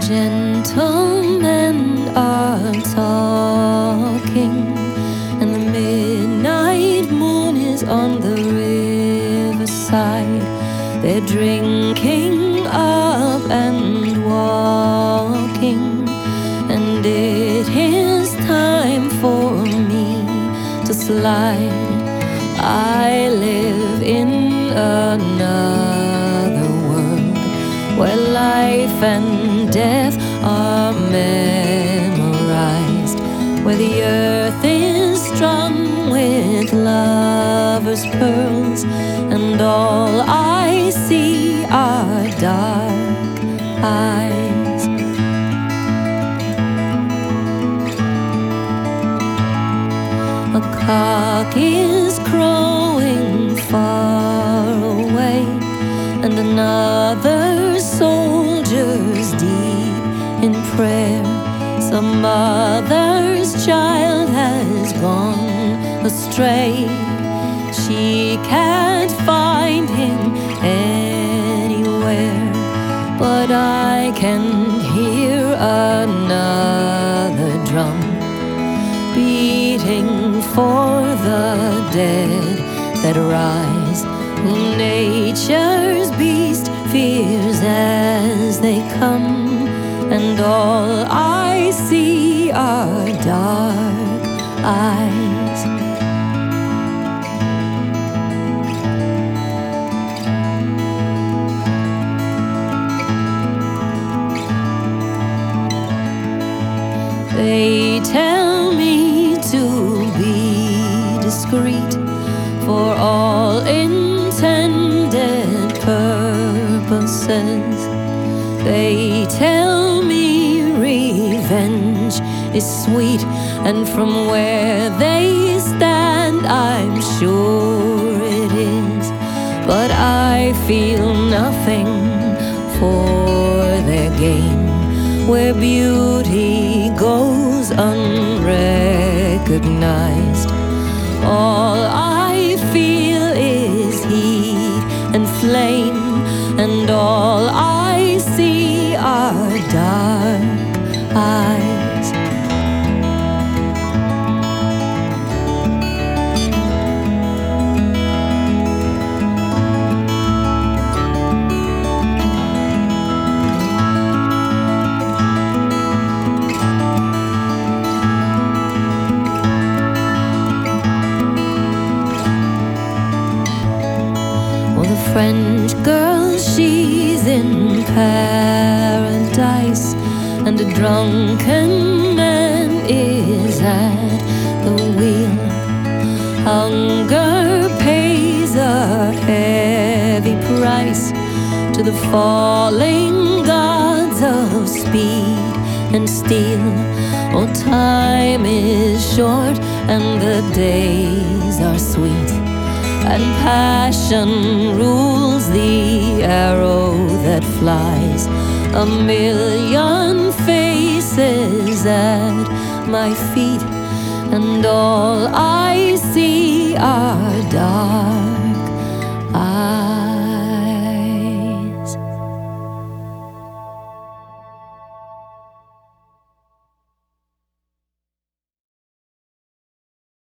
Gentlemen are talking, and the midnight moon is on the riverside. They're drinking up and walking, and it is time for me to slide. I live in another world where life and death are memorized, where the earth is strung with lovers' pearls, and all I see are dark eyes. A cock is crowing far away, and another soldier's deep in prayer. Some mother's child has gone astray. She can't find him anywhere, but I can hear another drum beating for the dead that rise, whom nature's beast fears as they come, and all I see are dark eyes. They tell me to be discreet for all intended purposes. They tell me revenge is sweet, and from where they stand I'm sure it is. But I feel nothing for their gain, where beauty goes unrecognized. All I feel is heat and flame, and all I see are dark eyes. French girl, she's in paradise, and a drunken man is at the wheel. Hunger pays a heavy price to the falling gods of speed and steel. Oh, time is short and the days are sweet, and passion rules the arrow that flies. A million faces at my feet, and all I see are dark eyes.